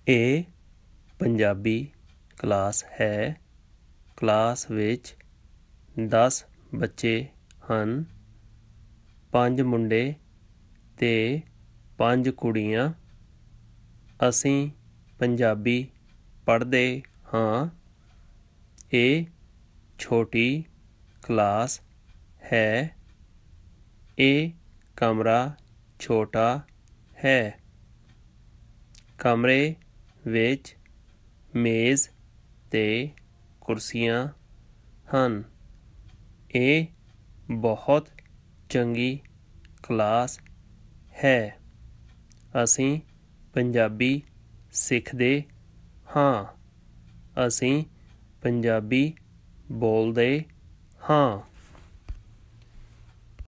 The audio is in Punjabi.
ਇਹ ਪੰਜਾਬੀ ਕਲਾਸ ਹੈ। ਕਲਾਸ ਵਿੱਚ 10 ਬੱਚੇ ਹਨ। 5 ਮੁੰਡੇ ਅਤੇ 5 ਕੁੜੀਆਂ। ਅਸੀਂ ਪੰਜਾਬੀ ਪੜ੍ਹਦੇ ਹਾਂ। ਇਹ ਛੋਟੀ ਕਲਾਸ ਹੈ। ਇਹ ਕਮਰਾ ਛੋਟਾ ਹੈ। ਕਮਰੇ ਵਿੱਚ ਮੇਜ਼ ਅਤੇ ਕੁਰਸੀਆਂ ਹਨ। ਇਹ ਬਹੁਤ ਚੰਗੀ ਕਲਾਸ ਹੈ। ਅਸੀਂ ਪੰਜਾਬੀ ਸਿੱਖਦੇ ਹਾਂ। ਅਸੀਂ ਪੰਜਾਬੀ ਬੋਲਦੇ ਹਾਂ।